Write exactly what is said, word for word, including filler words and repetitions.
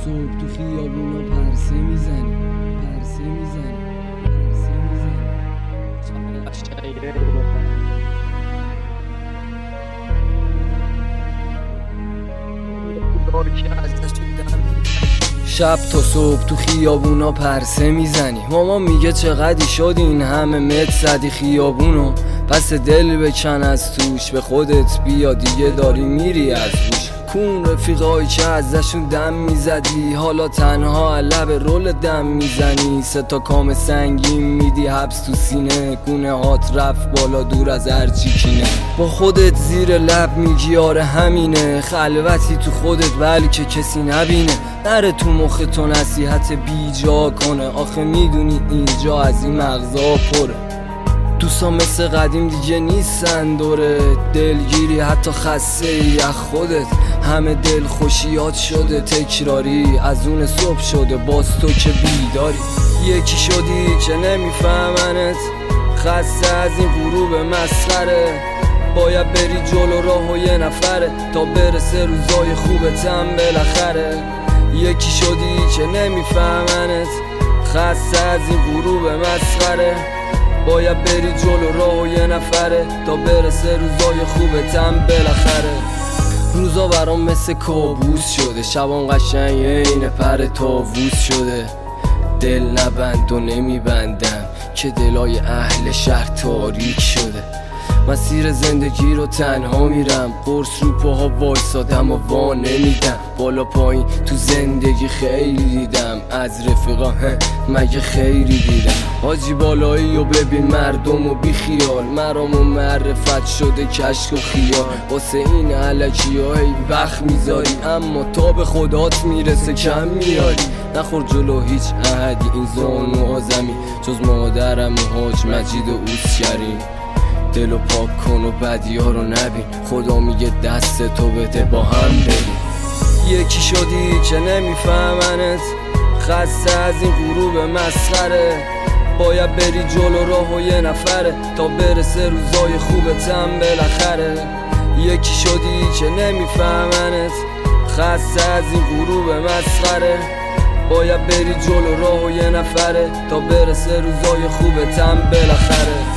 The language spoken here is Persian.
صبح تو خیابونا پرسه میزنی پرسه میزنی پرسه میزنی شب تا صبح تو خیابونا پرسه میزنی. ماما میگه چقدی شد این همه متر زدی خیابونو، پس دل بکن از توش، به خودت بیا دیگه داری میری از روش. کون رفیقایی که ازشون دم میزدی، حالا تنها لب رول دم میزنی. سه تا کام سنگین میدی حبس تو سینه، گونه هات رفت بالا دور از هرچی کینه. با خودت زیر لب میگی آره همینه، خلوتی تو خودت بلکه کسی نبینه. نره تو مخ تو نصیحت بیجا کنه، آخه میدونی اینجا از این مغزا پره. دوستا مثل قدیم دیگه نیستن دوره، دلگیری حتی خسته ای از خودت. همه دل خوشیات شده تکراری، از اون صبح شده باز تو که بیداری. یکی شدی که نمیفهمنت، خسته از این غروب مسخره. باید بری جلو راه و یه نفره تا برسه روزای خوبتم بالاخره. یکی شدی که نمیفهمنت، خسته از این غروب مسخره. باید بری جلو راه و یه نفره تا برسه روزای خوبتم بالاخره. روزا برام مثل کابوس شده، شبام قشنگ اینه پر طاووس شده. دل نبند و نمیبندم که دلای اهل شهر تاریک شده. مسیر زندگی رو تنها میرم، قرص رو پاها وایسادم و وا نمیدم. بالا پایین تو زندگی خیلی دیدم، از رفیقا مگه خیری دیدم. حاجی بالایی و ببین مردم و بی خیال، مرام و معرفت شده کشک و خیال. واسه این علکی ها هی وقت میذاری، اما تا به خدات میرسه کم میاری. نخور جلو هیچ احدی این زانوها زمین، جز مادرم و حاج مجید و اوس کریم. دلو پاک کن و بدی ها رو نبین، خدا میگه دست تو بده با هم بریم. یکی شدی که نمیفهمنت، خسته از این غروب مسخره. باید بری جلو راه و یه نفره تا برسه روزای خوبتم بالاخره. یکی شدی که نمیفهمنت، خسته از این غروب مسخره. باید بری جلو راه و یه نفره تا برسه روزای خوبتم بالاخره.